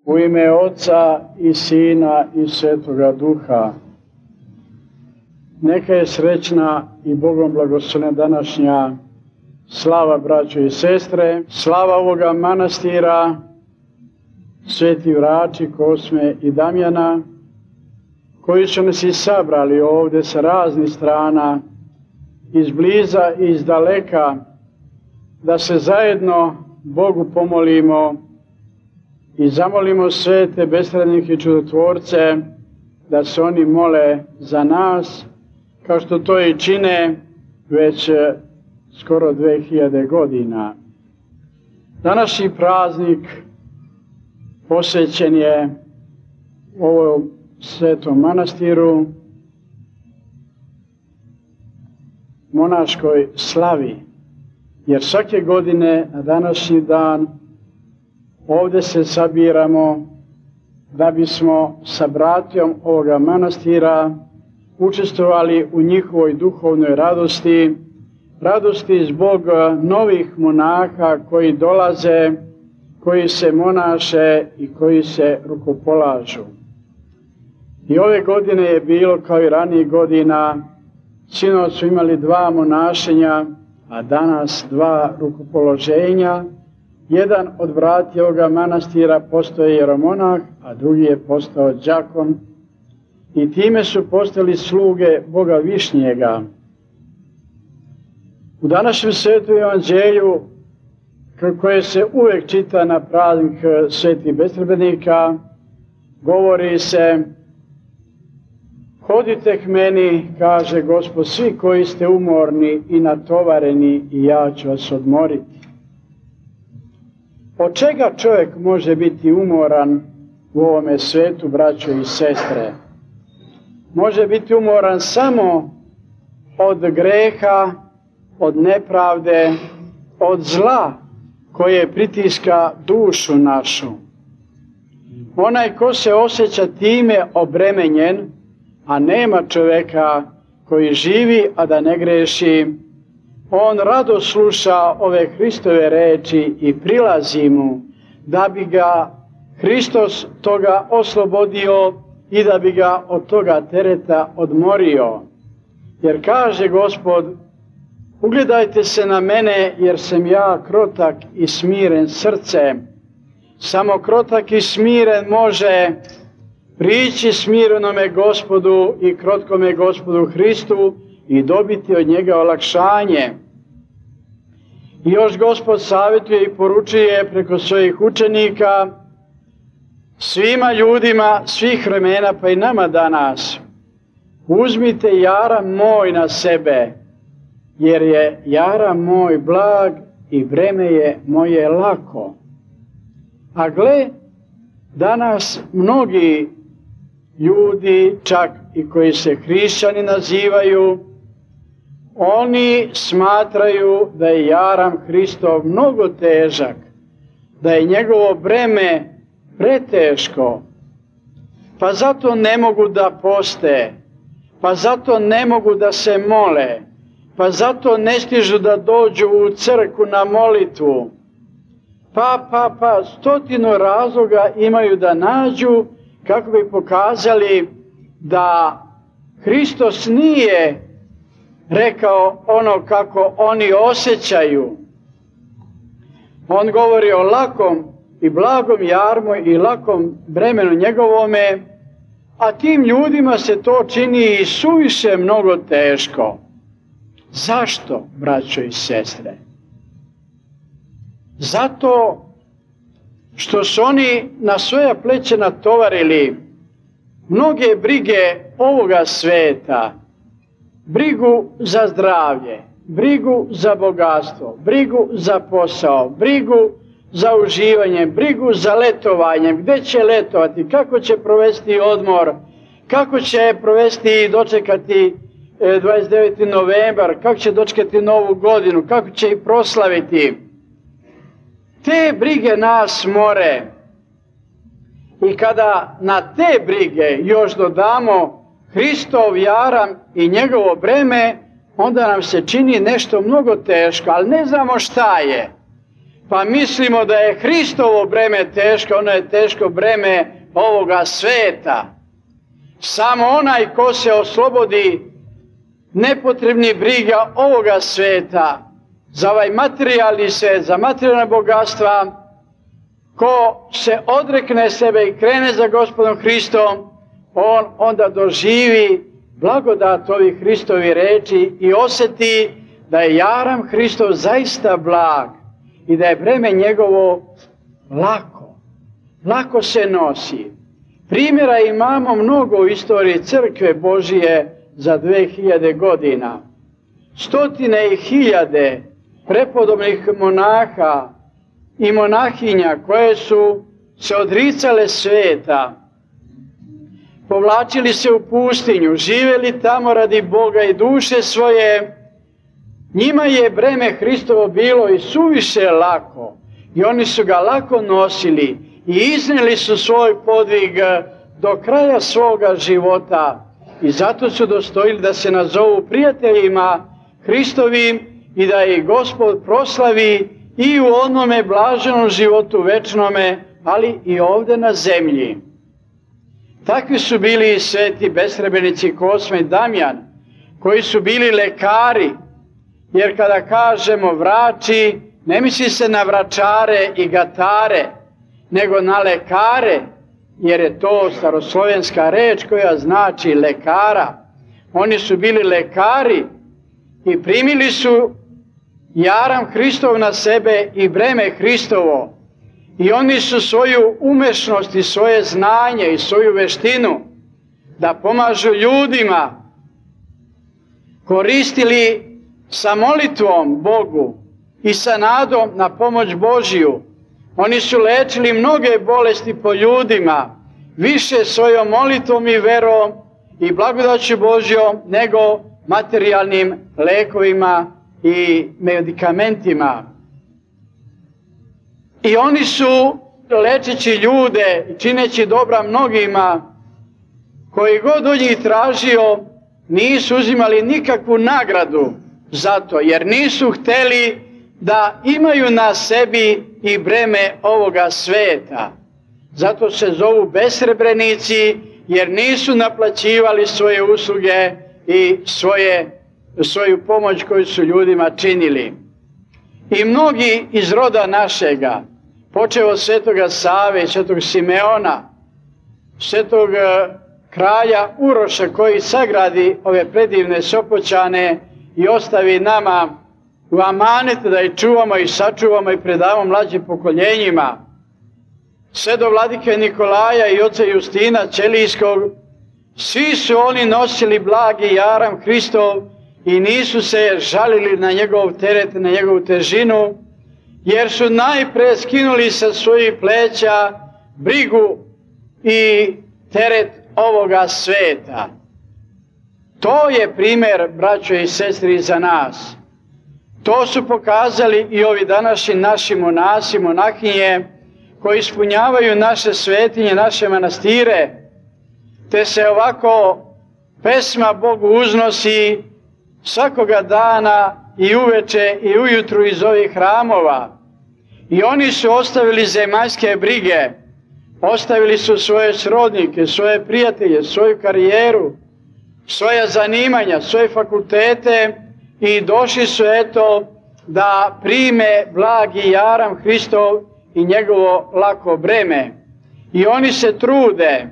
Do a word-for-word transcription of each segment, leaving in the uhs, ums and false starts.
U ime Oca i Sina i Svetoga Duha. Neka je srećna i Bogom blagoslovena današnja slava, braćo i sestre, slava ovoga manastira Sveti Vrači, Kosme i Damjana, koji su nas i sabrali ovdje sa raznih strana, izbliza i iz daleka, da se zajedno Bogu pomolimo i zamolimo svete besrednike i čudotvorce da se oni mole za nas, kao što to i čine već skoro dve hiljade godina. Današnji praznik posvećen je ovom svetom manastiru, monaškoj slavi, jer svake godine na današnji dan ovdje se sabiramo da bismo sa bratijom ovoga manastira učestvovali u njihovoj duhovnoj radosti, radosti zbog novih monaha koji dolaze, koji se monaše i koji se rukopolažu. I ove godine je bilo kao i ranijih godina, sinoć su imali dva monašenja, a danas dva rukopoloženja. Jedan od bratija ovoga manastira postao je jeromonah, a drugi je postao đakon. I time su postali sluge Boga Višnjega. U današnjem svetom evanđelju, koje se uvijek čita na praznik svetih besredbenika, govori se: hodite k meni, kaže Gospod, svi koji ste umorni i natovareni, i ja ću vas odmoriti. Od čega čovjek može biti umoran u ovome svetu, braćo i sestre? Može biti umoran samo od greha, od nepravde, od zla koje pritiska dušu našu. Onaj ko se osjeća time obremenjen, a nema čovjeka koji živi, a da ne greši, on rado sluša ove Hristove reči i prilazi mu, da bi ga Hristos toga oslobodio i da bi ga od toga tereta odmorio. Jer kaže Gospod: ugledajte se na mene, jer sam ja krotak i smiren srcem. Samo krotak i smiren može prići smirenome Gospodu i krotkome Gospodu Hristu i dobiti od njega olakšanje. I još Gospod savjetuje i poručuje preko svojih učenika svima ljudima svih vremena, pa i nama danas: uzmite jaram moj na sebe, jer je jaram moj blag i breme je moje lako. A gle, danas mnogi ljudi, čak i koji se hrišćani nazivaju, oni smatraju da je jaram Hristov mnogo težak, da je njegovo breme preteško, pa zato ne mogu da poste, pa zato ne mogu da se mole, pa zato ne stižu da dođu u crkvu na molitvu. Pa, pa, pa, stotinu razloga imaju da nađu kako bi pokazali da Hristos nije rekao ono kako oni osjećaju. On govori o lakom i blagom jarmu i lakom bremenu njegovome, a tim ljudima se to čini i suviše mnogo teško. Zašto, braćo i sestre? Zato što su oni na svoja pleća natovarili mnoge brige ovoga sveta, brigu za zdravlje, brigu za bogatstvo, brigu za posao, brigu za uživanje, brigu za letovanje, gdje će letovati, kako će provesti odmor, kako će provesti i dočekati dvadeset deveti novembar, kako će dočekati novu godinu, kako će i proslaviti. Te brige nas more. I kada na te brige još dodamo Hristov jaram i njegovo breme, onda nam se čini nešto mnogo teško, ali ne znamo šta je. pa mislimo da je Hristovo breme teško, ono je teško breme ovoga sveta. Samo onaj ko se oslobodi nepotrebnih briga ovoga sveta, za ovaj materijalni svet, za materijalna bogatstva, ko se odrekne sebe i krene za Gospodom Hristom, on onda doživi blagodat ovih Hristovi reči i osjeti da je jaram Hristov zaista blag i da je breme njegovo lako, lako se nosi. Primjera imamo mnogo u istoriji Crkve Božije za dve hiljade godina. Stotine i hiljade prepodobnih monaha i monahinja koje su se odricale sveta, povlačili se u pustinju, živjeli tamo radi Boga i duše svoje, njima je breme Hristovo bilo i suviše lako i oni su ga lako nosili i iznijeli su svoj podvig do kraja svoga života i zato su dostojili da se nazovu prijateljima Hristovim i da ih Gospod proslavi i u onome blaženom životu večnome, ali i ovdje na zemlji. Takvi su bili i sveti besrebenici Kosma i Damjan, koji su bili lekari, jer kada kažemo vrači, ne misli se na vračare i gatare, nego na lekare, jer je to staroslovenska reč koja znači lekara. Oni su bili lekari i primili su jaram Hristov na sebe i breme Hristovo. I oni su svoju umešnost i svoje znanje i svoju veštinu da pomažu ljudima koristili sa molitvom Bogu i sa nadom na pomoć Božiju. Oni su lečili mnoge bolesti po ljudima, više svojom molitvom i verom i blagodaću Božjom nego materijalnim lekovima i medikamentima. I oni su, lečeći ljude i čineći dobra mnogima, koji god od njih tražio, nisu uzimali nikakvu nagradu za to, jer nisu hteli da imaju na sebi i breme ovoga sveta. Zato se zovu besrebrenici, jer nisu naplaćivali svoje usluge i svoje, svoju pomoć koju su ljudima činili. I mnogi iz roda našega, počeo od svetoga Save i svetog Simeona, svetog kralja Uroša koji sagradi ove predivne Sopoćane i ostavi nama u amanet da ih čuvamo i sačuvamo i predamo mlađim pokoljenjima, sve do vladike Nikolaja i oca Justina Ćelijskog, svi su oni nosili blagi jaram Hristov i nisu se žalili na njegov teret, na njegovu težinu, jer su najpre skinuli sa svojih pleća brigu i teret ovoga sveta. To je primjer, braćo i sestri, za nas. To su pokazali i ovi današnji naši monasi, monahinje, koji ispunjavaju naše svetinje, naše manastire, te se ovako pesma Bogu uznosi svakoga dana i uveče i ujutru iz ovih hramova. I oni su ostavili zemaljske brige, ostavili su svoje srodnike, svoje prijatelje, svoju karijeru, svoja zanimanja, svoje fakultete i došli su eto da prime blagi jaram Hristov i njegovo lako breme. I oni se trude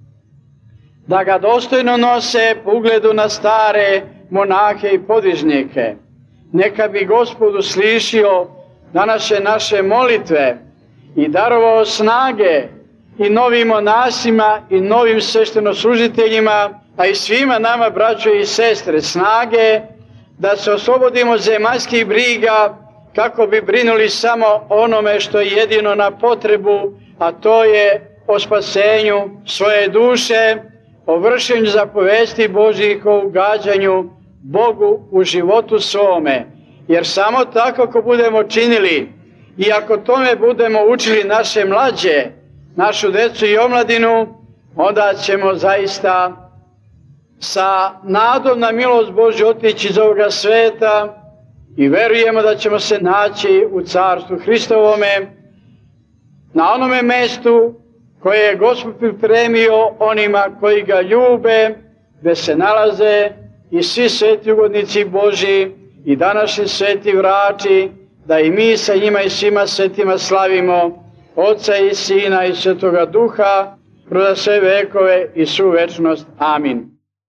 da ga dostojno nose po ugledu na stare monahe i podižnike. Neka bi Gospod uslišio današnje naše molitve i darovao snage i novim monasima i novim sveštenoslužiteljima, a i svima nama, braćo i sestre, snage da se oslobodimo zemaljskih briga kako bi brinuli samo onome što je jedino na potrebu, a to je o spasenju svoje duše, o vršenju zapovesti Božjih, o ugađanju Bogu u životu svome. Jer samo tako ako budemo činili i ako tome budemo učili naše mlađe, našu decu i omladinu, onda ćemo zaista sa nadom na milost Božju otići iz ovoga sveta i verujemo da ćemo se naći u Carstvu Hristovome, na onome mestu koje je Gospod pripremio onima koji ga ljube, gde se nalaze i svi sveti ugodnici Božji i današnji sveti vrači, da i mi sa njima i svima svetima slavimo Otca i Sina i Svetoga Duha kroz sve vekove i svu večnost. Amin.